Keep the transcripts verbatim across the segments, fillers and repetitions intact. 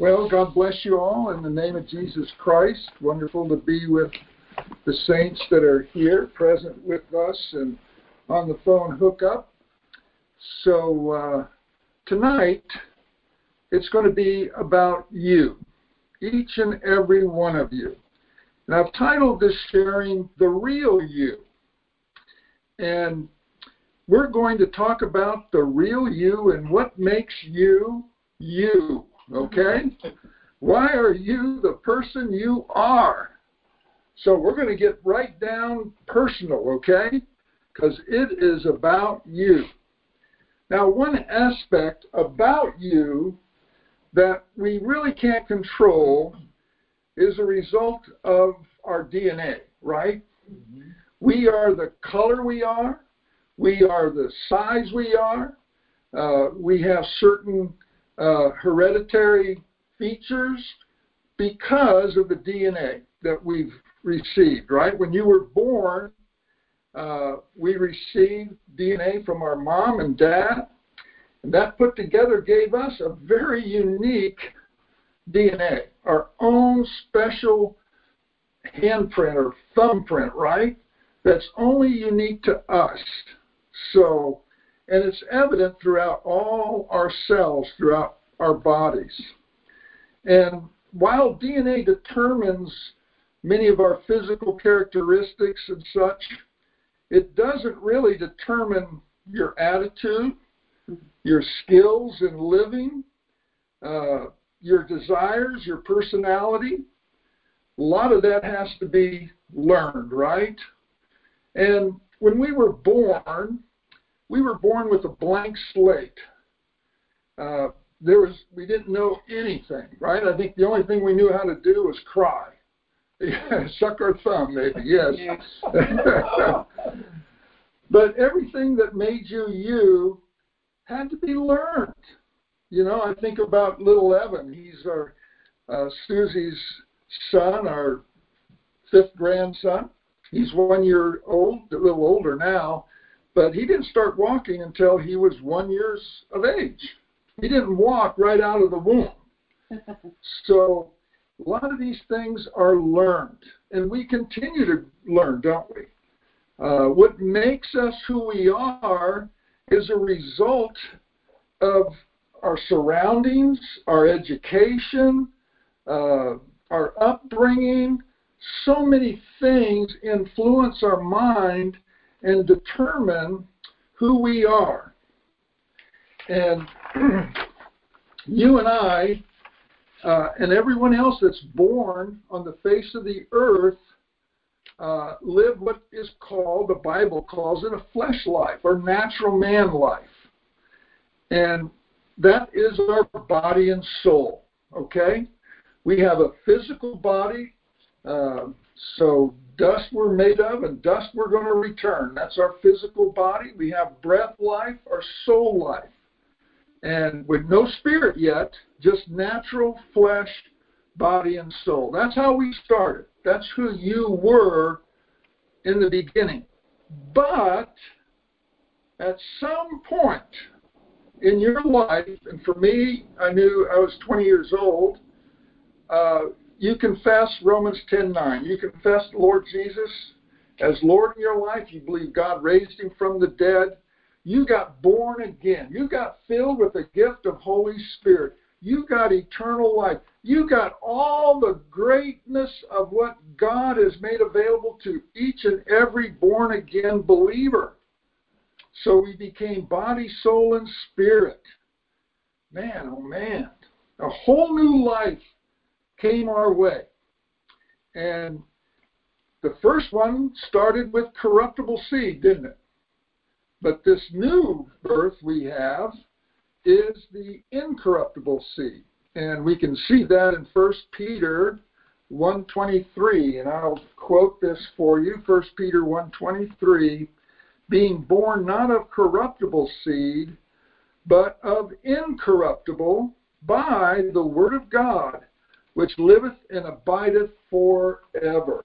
Well, God bless you all in the name of Jesus Christ. Wonderful to be with the saints that are here, present with us, and on the phone hookup. So uh, tonight, it's going to be about you, each and every one of you. And I've titled this sharing, The Real You. And we're going to talk about the real you and what makes you you, okay? Why are you the person you are? So we're going to get right down personal, okay? Because it is about you. Now, one aspect about you that we really can't control is a result of our D N A, right? Mm-hmm. We are the color we are. We are the size we are. Uh, we have certain uh, hereditary features because of the D N A that we've received, right? When you were born, uh, we received D N A from our mom and dad, and that put together gave us a very unique D N A, our own special handprint or thumbprint, right? That's only unique to us. So, and it's evident throughout all our cells, throughout our bodies. And while D N A determines many of our physical characteristics and such, it doesn't really determine your attitude, your skills in living, uh, your desires, your personality. A lot of that has to be learned, right? And when we were born, we were born with a blank slate. Uh, there was, we didn't know anything, right? I think the only thing we knew how to do was cry. Yeah, suck our thumb, maybe, yes. yes. But everything that made you you had to be learned. You know, I think about little Evan. He's our uh, Susie's son, our fifth grandson. He's one year old, a little older now, but he didn't start walking until he was one years of age. He didn't walk right out of the womb. So a lot of these things are learned, and we continue to learn, don't we? Uh, what makes us who we are is a result of our surroundings, our education, uh, our upbringing. So many things influence our mind and determine who we are. And you and I, uh, and everyone else that's born on the face of the earth, uh, live what is called, the Bible calls it, a flesh life, or natural man life. And that is our body and soul, okay? We have a physical body. Uh, so dust we're made of, and dust we're going to return. That's our physical body. We have breath life, our soul life. And with no spirit yet, just natural flesh, body, and soul. That's how we started. That's who you were in the beginning. But at some point in your life, and for me, I knew I was twenty years old, uh, you confess Romans ten nine. You confess the Lord Jesus as Lord in your life. You believe God raised him from the dead. You got born again. You got filled with the gift of Holy Spirit. You got eternal life. You got all the greatness of what God has made available to each and every born again believer. So we became body, soul, and spirit. Man, oh man. A whole new life came our way. And the first one started with corruptible seed, didn't it? But this new birth we have is the incorruptible seed. And we can see that in First Peter one twenty-three. And I'll quote this for you, First Peter one twenty-three, being born not of corruptible seed, but of incorruptible, by the word of God, which liveth and abideth forever.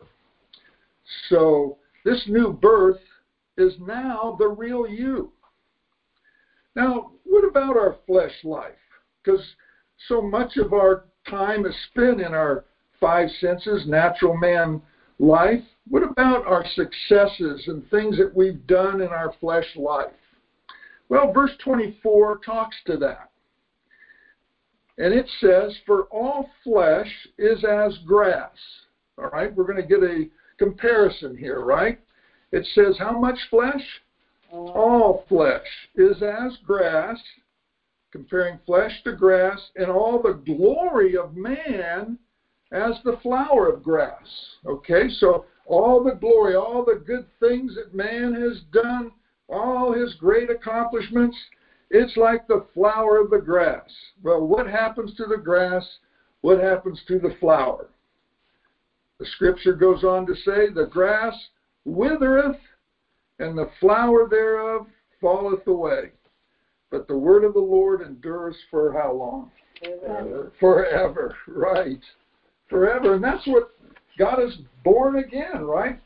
So this new birth is now the real you. Now, what about our flesh life? Because so much of our time is spent in our five senses, natural man life? What about our successes and things that we've done in our flesh life? Well, verse twenty-four talks to that. And it says, for all flesh is as grass. All right, we're going to get a comparison here, right? It says, how much flesh? All flesh is as grass, comparing flesh to grass, and all the glory of man as the flower of grass. Okay, so all the glory, all the good things that man has done, all his great accomplishments, it's like the flower of the grass. Well, what happens to the grass? What happens to the flower? The scripture goes on to say, the grass withereth, and the flower thereof falleth away. But the word of the Lord endures for how long? Forever. Forever, right. Forever. And that's what got us born again, right?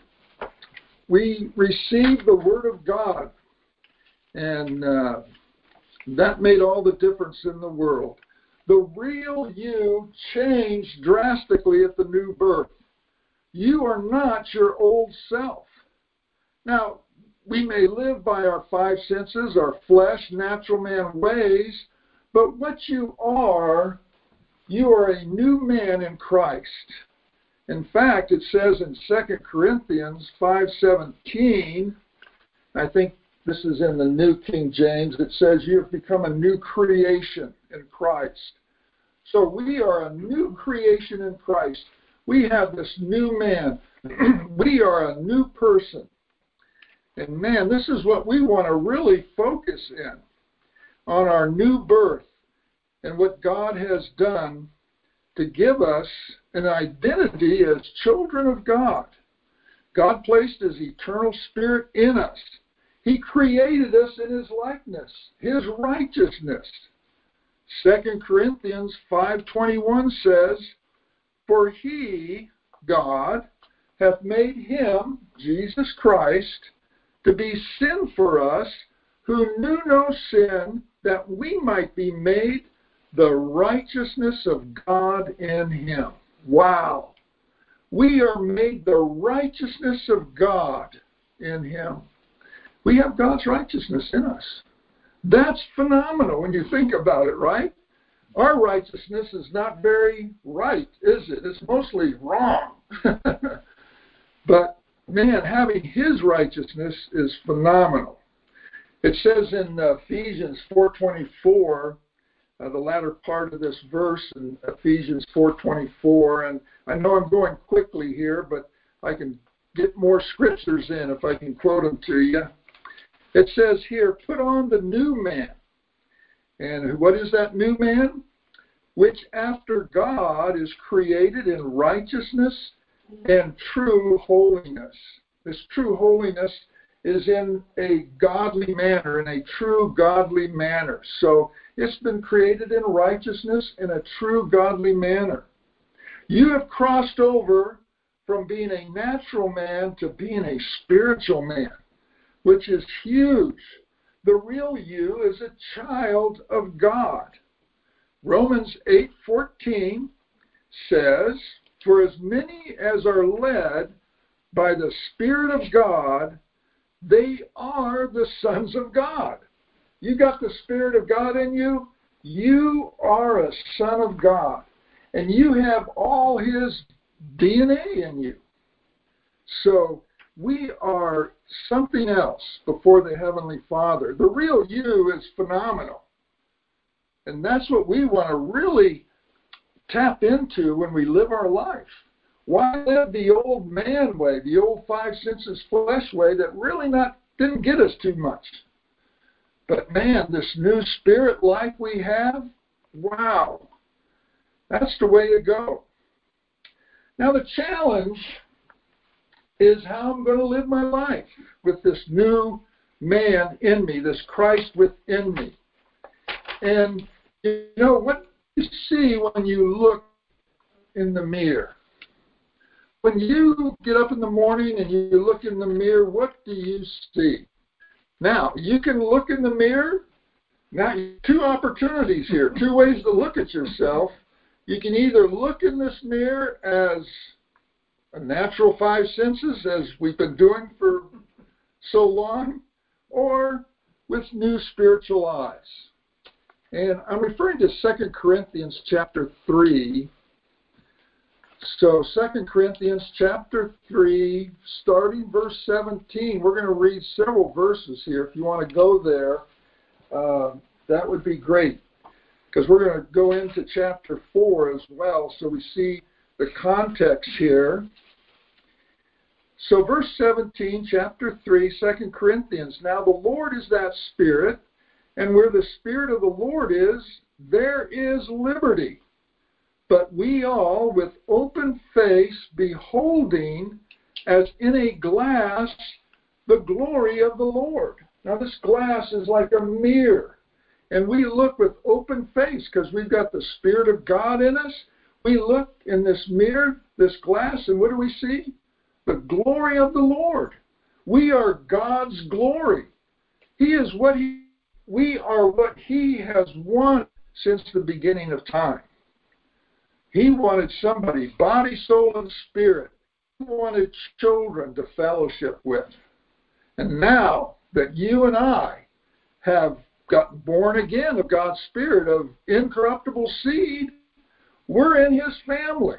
We received the word of God. And uh, that made all the difference in the world. The real you changed drastically at the new birth. You are not your old self. Now, we may live by our five senses, our flesh, natural man ways, but what you are, you are a new man in Christ. In fact, it says in Second Corinthians five seventeen, I think this is in the New King James, it says you have become a new creation in Christ. So we are a new creation in Christ. We have this new man. We are a new person. And man, this is what we want to really focus in, on our new birth and what God has done to give us an identity as children of God. God placed His eternal Spirit in us. He created us in His likeness, His righteousness. Second Corinthians five twenty-one says, for He, God, hath made Him, Jesus Christ, to be sin for us, who knew no sin, that we might be made the righteousness of God in Him. Wow. We are made the righteousness of God in Him. We have God's righteousness in us. That's phenomenal when you think about it, right? Our righteousness is not very right, is it? It's mostly wrong. But man, having His righteousness is phenomenal. It says in uh, Ephesians four twenty-four, uh, the latter part of this verse in Ephesians four twenty-four, and I know I'm going quickly here, but I can get more scriptures in if I can quote them to you. It says here, put on the new man. And what is that new man? Which after God is created in righteousness and true holiness. This true holiness is in a godly manner, in a true godly manner. So it's been created in righteousness in a true godly manner. You have crossed over from being a natural man to being a spiritual man, which is huge. The real you is a child of God. Romans eight fourteen says, for as many as are led by the Spirit of God, they are the sons of God. You got the Spirit of God in you, you are a son of God. And you have all His D N A in you. So we are something else before the Heavenly Father. The real you is phenomenal. And that's what we want to really tap into when we live our life. Why live the old man way, the old five senses flesh way that really not didn't get us too much? But man, this new spirit life we have, wow, that's the way to go. Now the challenge is how I'm going to live my life with this new man in me, this Christ within me. And you know, what do you see when you look in the mirror? When you get up in the morning and you look in the mirror, what do you see? Now, you can look in the mirror. Now, two opportunities here, two ways to look at yourself. You can either look in this mirror as a natural five senses, as we've been doing for so long, or with new spiritual eyes. And I'm referring to Second Corinthians chapter three. So Second Corinthians chapter three, starting verse seventeen. We're going to read several verses here. If you want to go there, uh, that would be great, because we're going to go into chapter four as well, so we see the context here. So verse seventeen, chapter three, Second Corinthians. Now the Lord is that Spirit, and where the Spirit of the Lord is, there is liberty. But we all, with open face, beholding as in a glass the glory of the Lord. Now this glass is like a mirror. And we look with open face because we've got the Spirit of God in us. We look in this mirror, this glass, and what do we see? The glory of the Lord. We are God's glory. He is what he, we are what He has wanted since the beginning of time. He wanted somebody, body, soul, and spirit. He wanted children to fellowship with. And now that you and I have gotten born again of God's Spirit, of incorruptible seed, we're in His family.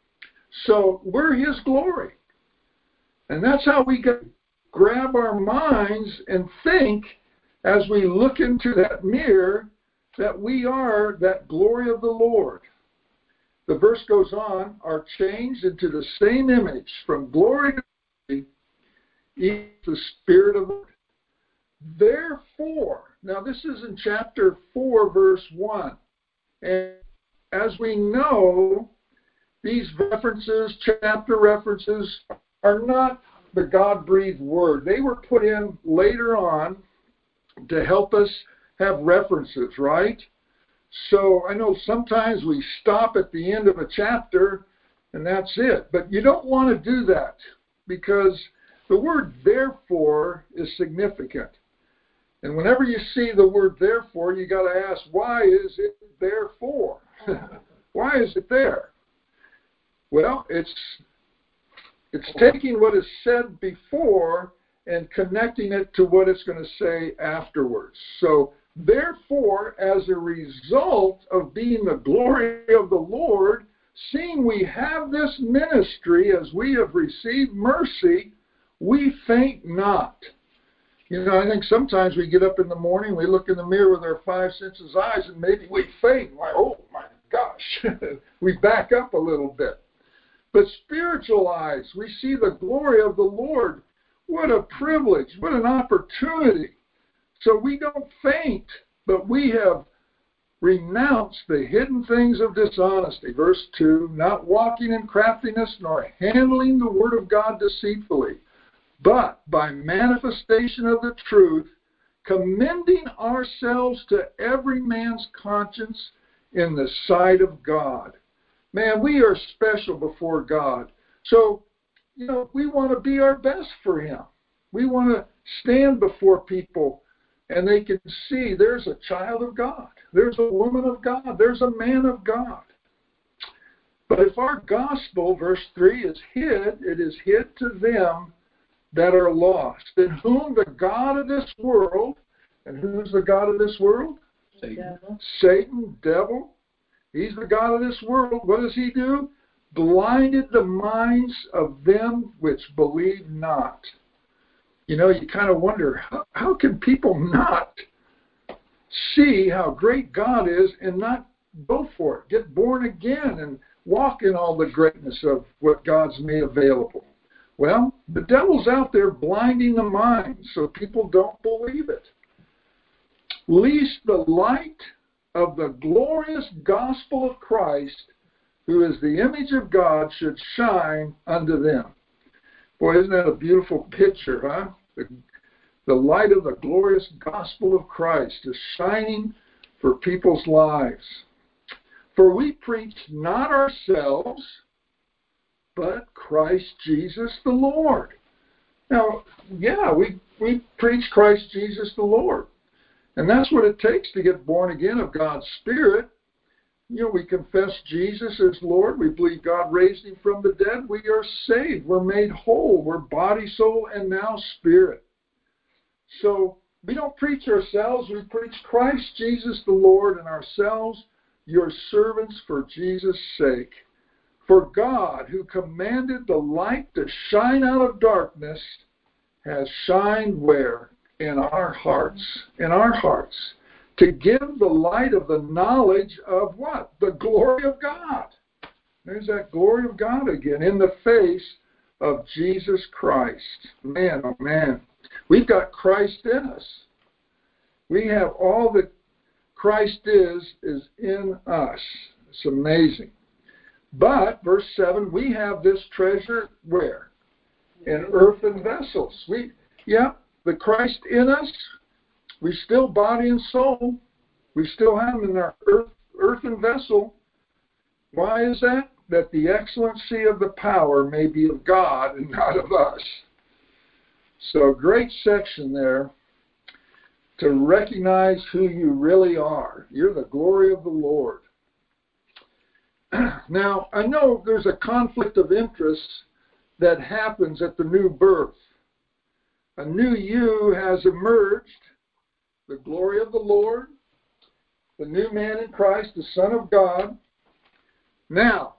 So we're His glory. And that's how we get, grab our minds and think as we look into that mirror that we are that glory of the Lord. The verse goes on, are changed into the same image from glory to glory, even the Spirit of the Lord. Therefore, now this is in chapter four, verse one. And as we know, these references, chapter references, are not the God-breathed word. They were put in later on to help us have references, right? So I know sometimes we stop at the end of a chapter and that's it. But you don't want to do that, because the word therefore is significant. And whenever you see the word therefore, you got to ask, why is it therefore? Why is it there? Well, it's it's taking what is said before and connecting it to what it's going to say afterwards. So, therefore, as a result of being the glory of the Lord, seeing we have this ministry as we have received mercy, we faint not. You know, I think sometimes we get up in the morning, we look in the mirror with our five senses eyes, and maybe we faint. Like, oh my gosh, we back up a little bit. But spiritual eyes, we see the glory of the Lord. What a privilege, what an opportunity. So we don't faint, but we have renounced the hidden things of dishonesty. Verse two, not walking in craftiness, nor handling the word of God deceitfully, but by manifestation of the truth, commending ourselves to every man's conscience in the sight of God. Man, we are special before God. So, you know, we want to be our best for Him. We want to stand before people and they can see there's a child of God. There's a woman of God. There's a man of God. But if our gospel, verse three, is hid, it is hid to them that are lost, in whom the God of this world, and who's the God of this world? Satan. Devil. Satan, devil. He's the God of this world. What does he do? Blinded the minds of them which believe not. You know, you kind of wonder, how, how can people not see how great God is and not go for it, get born again and walk in all the greatness of what God's made available? Well, the devil's out there blinding the mind so people don't believe it. Lest the light of the glorious gospel of Christ, who is the image of God, should shine unto them. Boy, isn't that a beautiful picture, huh? The, the light of the glorious gospel of Christ is shining for people's lives. For we preach not ourselves, but Christ Jesus the Lord. Now, yeah, we, we preach Christ Jesus the Lord. And that's what it takes to get born again of God's Spirit. you know, we confess Jesus as Lord. We believe God raised him from the dead. We are saved. We're made whole. We're body, soul, and now spirit. So we don't preach ourselves. We preach Christ Jesus the Lord, and ourselves your servants for Jesus' sake. For God, who commanded the light to shine out of darkness, has shined where? In our hearts. In our hearts. To give the light of the knowledge of what? The glory of God. There's that glory of God again in the face of Jesus Christ. Man, oh man. We've got Christ in us. We have all that Christ is, is in us. It's amazing. But, verse seven, we have this treasure where? In earthen vessels. We, yeah, the Christ in us, we still body and soul. We still have him in our earth, earthen vessel. Why is that? That the excellency of the power may be of God and not of us. So, great section there to recognize who you really are. You're the glory of the Lord. Now, I know there's a conflict of interest that happens at the new birth. A new you has emerged, the glory of the Lord, the new man in Christ, the Son of God. Now,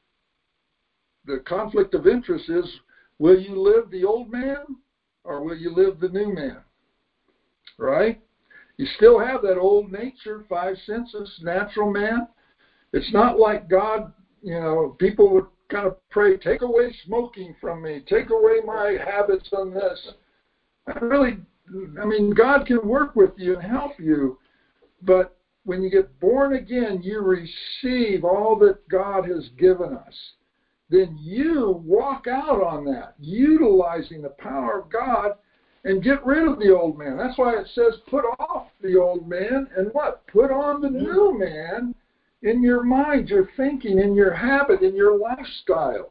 the conflict of interest is, will you live the old man or will you live the new man? Right? You still have that old nature, five senses, natural man. It's not like God, you know, people would kind of pray, take away smoking from me, take away my habits on this. I really, I mean, God can work with you and help you, but when you get born again, you receive all that God has given us. Then you walk out on that, utilizing the power of God, and get rid of the old man. That's why it says put off the old man and what? Put on the new man in your mind, your thinking, in your habit, in your lifestyle.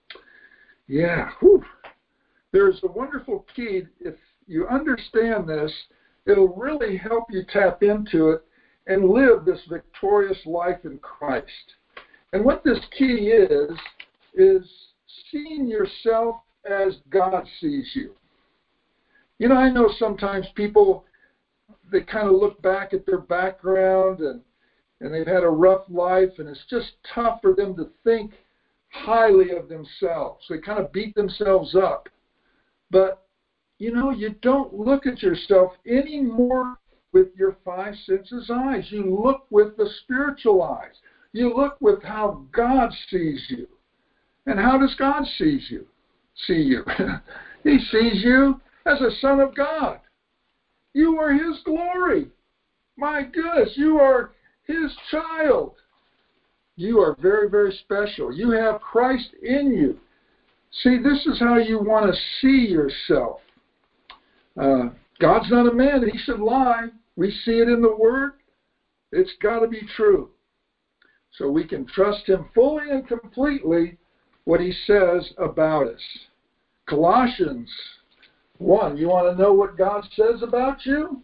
Yeah, whew. There's a wonderful key. If you understand this, it'll really help you tap into it and live this victorious life in Christ. And what this key is, is seeing yourself as God sees you. You know, I know sometimes people, they kind of look back at their background and, and they've had a rough life, and it's just tough for them to think highly of themselves. They kind of beat themselves up. But, you know, you don't look at yourself anymore with your five senses eyes. You look with the spiritual eyes. You look with how God sees you. And how does God sees you? See you? He sees you as a son of God. You are his glory. My goodness, you are his child. You are very, very special. You have Christ in you. See, this is how you want to see yourself. Uh, God's not a man that he should lie. We see it in the Word. It's got to be true. So we can trust him fully and completely what he says about us. Colossians one, you want to know what God says about you?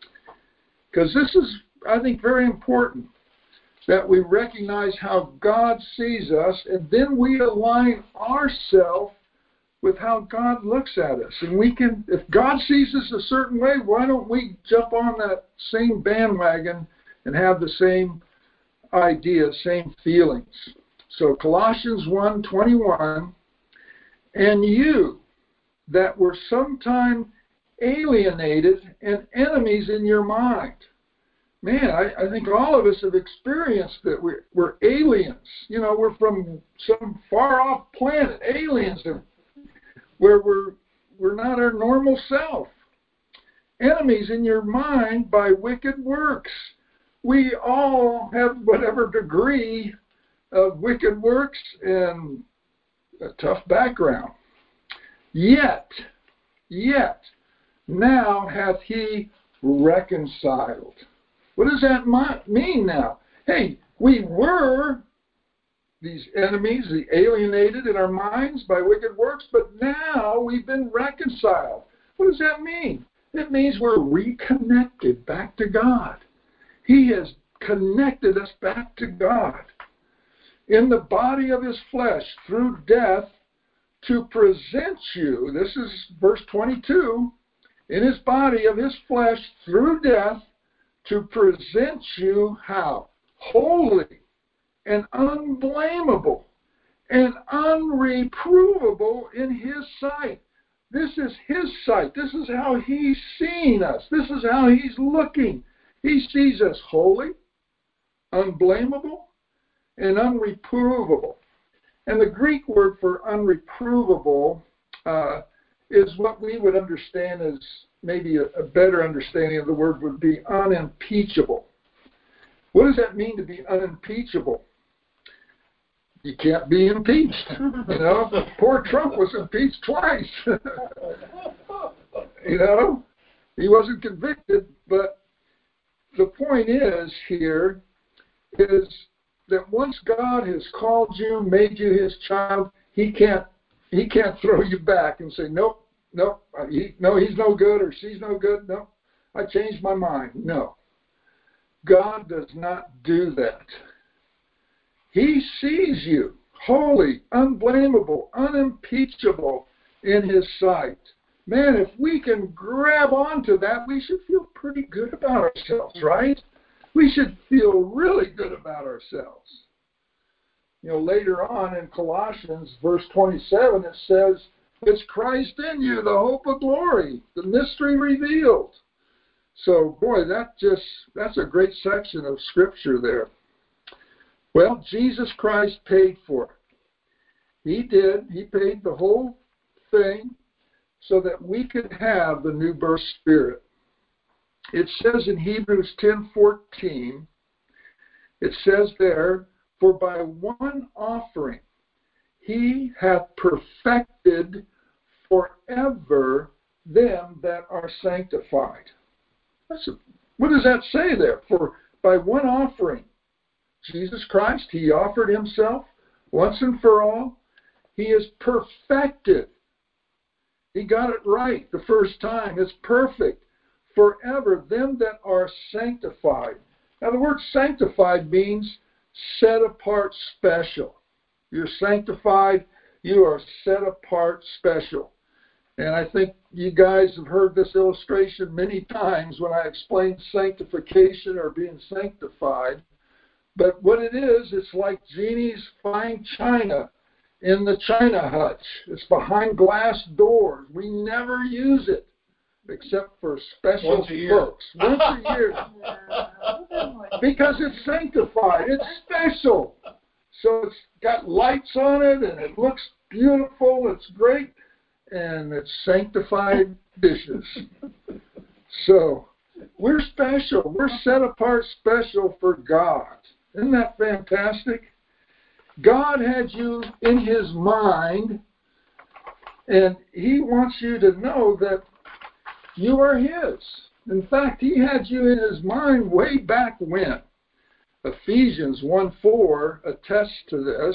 Because this is, I think, very important that we recognize how God sees us, and then we align ourselves with how God looks at us. And we can, if God sees us a certain way, why don't we jump on that same bandwagon and have the same idea, same feelings? So Colossians one twenty-one, and you that were sometime alienated and enemies in your mind. Man, I, I think all of us have experienced that we're, we're aliens. You know, we're from some far-off planet, aliens, where we're, we're not our normal self. Enemies in your mind by wicked works. We all have whatever degree of wicked works and a tough background. Yet, yet, now hath he reconciled. What does that mean now? Hey, we were these enemies, the alienated in our minds by wicked works, but now we've been reconciled. What does that mean? It means we're reconnected back to God. He has connected us back to God. In the body of his flesh, through death, to present you, this is verse twenty-two, in his body of his flesh, through death, to present you how? Holy and unblameable and unreprovable in his sight. This is his sight. This is how he's seeing us. This is how he's looking. He sees us holy, unblameable, and unreprovable. And the Greek word for unreprovable uh, is what we would understand as maybe a, a better understanding of the word would be unimpeachable. What does that mean to be unimpeachable? You can't be impeached. You know, poor Trump was impeached twice. You know, he wasn't convicted, but the point is here is that once God has called you, made you his child, he can't he can't throw you back and say, nope, nope, he, no, he's no good or she's no good. No, I changed my mind. No. God does not do that. He sees you holy, unblameable, unimpeachable in his sight. Man, if we can grab onto that, we should feel pretty good about ourselves, right? We should feel really good about ourselves. You know, later on in Colossians, verse twenty-seven, it says, it's Christ in you, the hope of glory, the mystery revealed. So, boy, that just, that's a great section of Scripture there. Well, Jesus Christ paid for it. He did. He paid the whole thing so that we could have the new birth spirit. It says in Hebrews ten fourteen, it says there, for by one offering he hath perfected forever them that are sanctified. That's a, what does that say there? For by one offering, Jesus Christ, he offered himself once and for all. He is perfected. He got it right the first time. It's perfect. Forever, them that are sanctified. Now, the word sanctified means set apart special. You're sanctified, you are set apart special. And I think you guys have heard this illustration many times when I explain sanctification or being sanctified. But what it is, it's like Jeannie's fine china in the china hutch. It's behind glass doors. We never use it except for special Once a year. folks. Once a year. Because it's sanctified. It's special. So it's got lights on it, and it looks beautiful. It's great. And it's sanctified dishes. So we're special. We're set apart special for God. Isn't that fantastic? God had you in his mind, and he wants you to know that you are his. In fact, he had you in his mind way back when. Ephesians one four attests to this.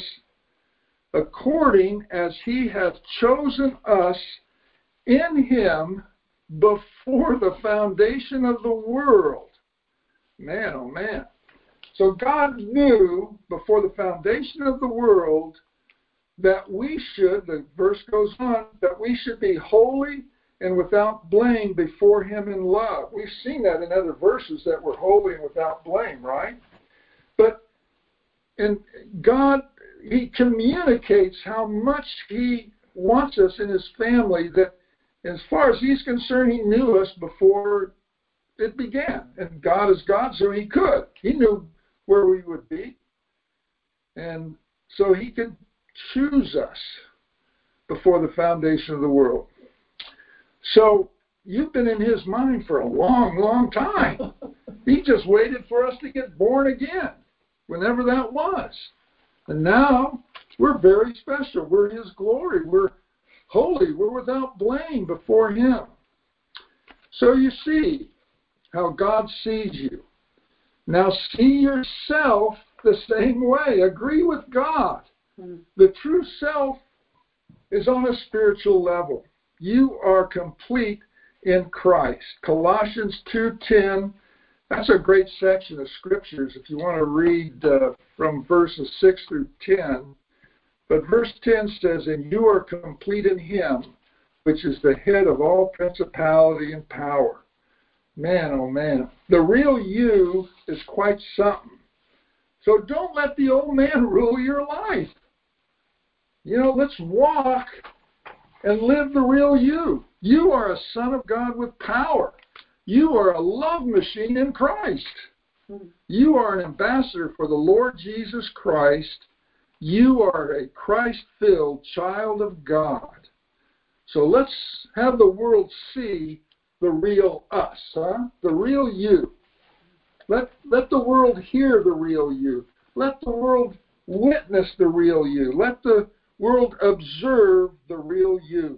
According as he hath chosen us in him before the foundation of the world. Man, oh man. So God knew before the foundation of the world that we should, the verse goes on, that we should be holy and without blame before him in love. We've seen that in other verses that we're holy and without blame, right? But and God, he communicates how much he wants us in his family, that as far as he's concerned, he knew us before it began. And God is God, so he could. He knew where we would be. And so he could choose us before the foundation of the world. So you've been in his mind for a long, long time. He just waited for us to get born again, whenever that was. And now we're very special. We're his glory. We're holy. We're without blame before him. So you see how God sees you. Now see yourself the same way. Agree with God. The true self is on a spiritual level. You are complete in Christ. Colossians two ten That's a great section of scriptures if you want to read uh, from verses six through ten. But verse ten says, "And you are complete in him, which is the head of all principality and power." Man, oh man. The real you is quite something. So don't let the old man rule your life. You know, let's walk and live the real you. You are a son of God with power. You are a love machine in Christ. You are an ambassador for the Lord Jesus Christ. You are a Christ-filled child of God. So let's have the world see the real us, huh? The real you. Let, let the world hear the real you. Let the world witness the real you. Let the world observe the real you.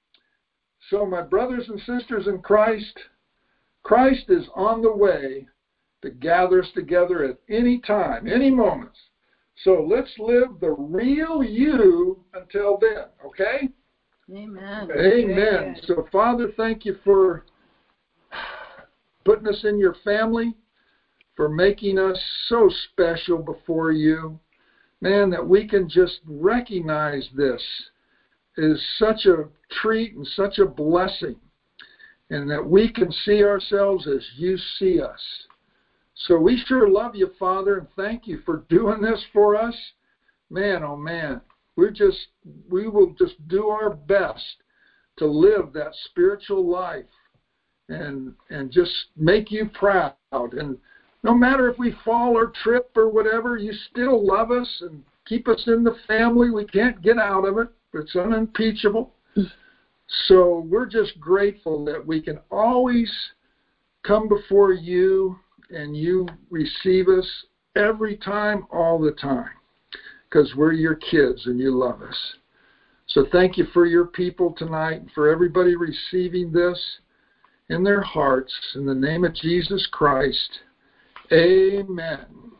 So my brothers and sisters in Christ, Christ is on the way to gather us together at any time, any moment. So let's live the real you until then, okay? Amen. Amen. So, Father, thank you for putting us in your family, for making us so special before you. Man, that we can just recognize this is such a treat and such a blessing, and that we can see ourselves as you see us. So we sure love you, Father, and thank you for doing this for us. Man, oh man, we're just, we will just do our best to live that spiritual life and and just make you proud. And no matter if we fall or trip or whatever, you still love us and keep us in the family. We can't get out of it. It's unimpeachable. So we're just grateful that we can always come before you and you receive us every time, all the time, because we're your kids and you love us. So thank you for your people tonight and for everybody receiving this in their hearts. In the name of Jesus Christ, amen.